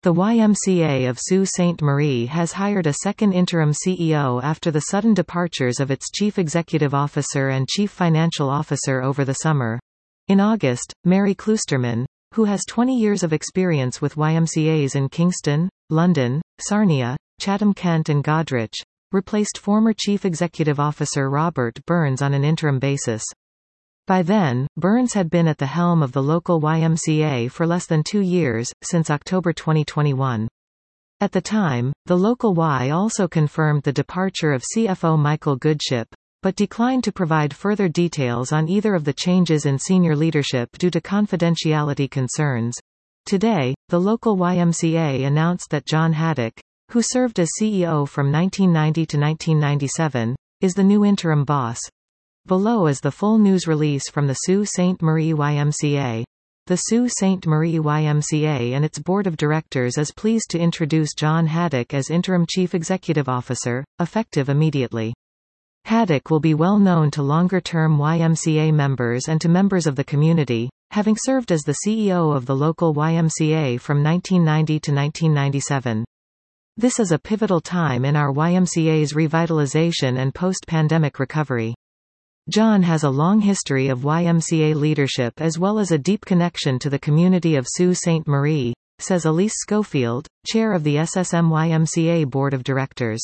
The YMCA of Sault Ste. Marie has hired a second interim CEO after the sudden departures of its chief executive officer and chief financial officer over the summer. In August, Mary Kloosterman, who has 20 years of experience with YMCAs in Kingston, London, Sarnia, Chatham-Kent and Goderich, replaced former chief executive officer Robert Burns on an interim basis. By then, Burns had been at the helm of the local YMCA for less than 2 years, since October 2021. At the time, the local Y also confirmed the departure of CFO Michael Goodship, but declined to provide further details on either of the changes in senior leadership due to confidentiality concerns. Today, the local YMCA announced that John Haddock, who served as CEO from 1990 to 1997, is the new interim boss. Below is the full news release from the Sault Ste. Marie YMCA. The Sault Ste. Marie YMCA and its board of directors is pleased to introduce John Haddock as interim chief executive officer, effective immediately. Haddock will be well known to longer-term YMCA members and to members of the community, having served as the CEO of the local YMCA from 1990 to 1997. This is a pivotal time in our YMCA's revitalization and post-pandemic recovery. John has a long history of YMCA leadership as well as a deep connection to the community of Sault Ste. Marie, says Elise Schofield, chair of the SSM YMCA Board of Directors.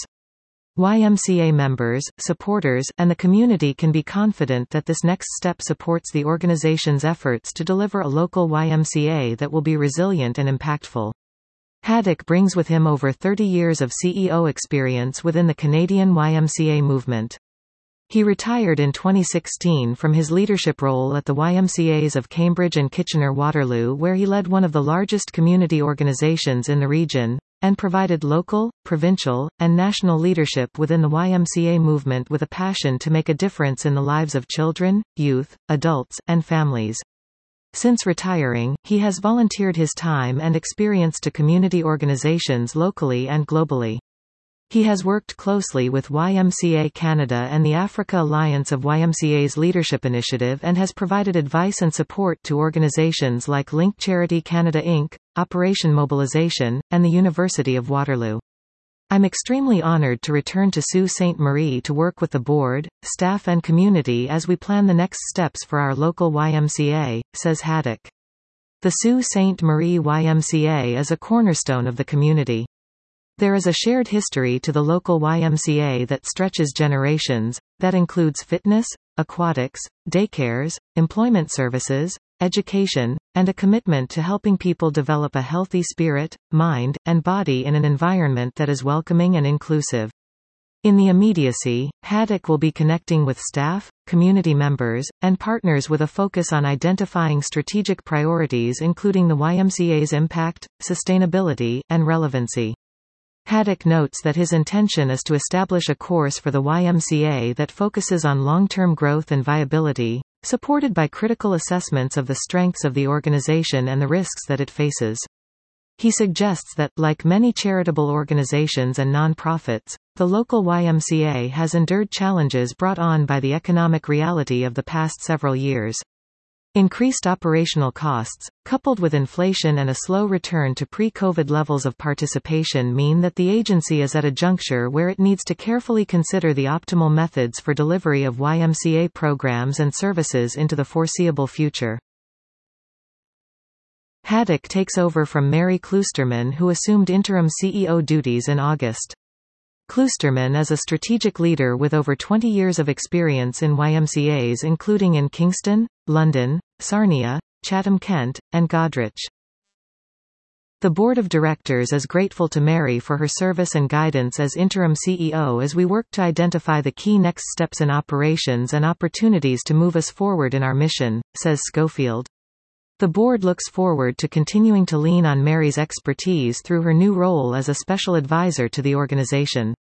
YMCA members, supporters, and the community can be confident that this next step supports the organization's efforts to deliver a local YMCA that will be resilient and impactful. Haddock brings with him over 30 years of CEO experience within the Canadian YMCA movement. He retired in 2016 from his leadership role at the YMCAs of Cambridge and Kitchener-Waterloo, where he led one of the largest community organizations in the region, and provided local, provincial, and national leadership within the YMCA movement with a passion to make a difference in the lives of children, youth, adults, and families. Since retiring, he has volunteered his time and experience to community organizations locally and globally. He has worked closely with YMCA Canada and the Africa Alliance of YMCA's Leadership Initiative and has provided advice and support to organizations like Link Charity Canada Inc., Operation Mobilization, and the University of Waterloo. I'm extremely honored to return to Sault Ste. Marie to work with the board, staff and community as we plan the next steps for our local YMCA, says Haddock. The Sault Ste. Marie YMCA is a cornerstone of the community. There is a shared history to the local YMCA that stretches generations, that includes fitness, aquatics, daycares, employment services, education, and a commitment to helping people develop a healthy spirit, mind, and body in an environment that is welcoming and inclusive. In the immediacy, Haddock will be connecting with staff, community members, and partners with a focus on identifying strategic priorities including the YMCA's impact, sustainability, and relevancy. Haddock notes that his intention is to establish a course for the YMCA that focuses on long-term growth and viability, supported by critical assessments of the strengths of the organization and the risks that it faces. He suggests that, like many charitable organizations and non-profits, the local YMCA has endured challenges brought on by the economic reality of the past several years. Increased operational costs, coupled with inflation and a slow return to pre-COVID levels of participation mean that the agency is at a juncture where it needs to carefully consider the optimal methods for delivery of YMCA programs and services into the foreseeable future. Haddock takes over from Mary Kloosterman, who assumed interim CEO duties in August. Kloosterman is a strategic leader with over 20 years of experience in YMCAs including in Kingston, London, Sarnia, Chatham-Kent, and Goderich. The board of directors is grateful to Mary for her service and guidance as interim CEO as we work to identify the key next steps in operations and opportunities to move us forward in our mission, says Schofield. The board looks forward to continuing to lean on Mary's expertise through her new role as a special advisor to the organization.